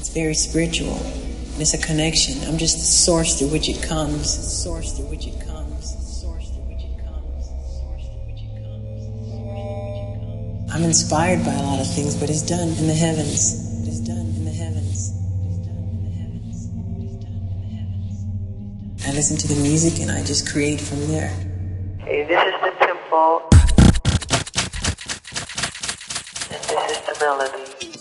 It's very spiritual. And it's a connection. I'm just the source through which it comes. Source through which it comes. Source through which it comes. Source through which it comes. I'm inspired by a lot of things, but it's done in the heavens. It's done in the heavens. It's done in the heavens. It's done in the heavens. I listen to the music and I just create from there. Hey, this is the tempo. And this is the melody.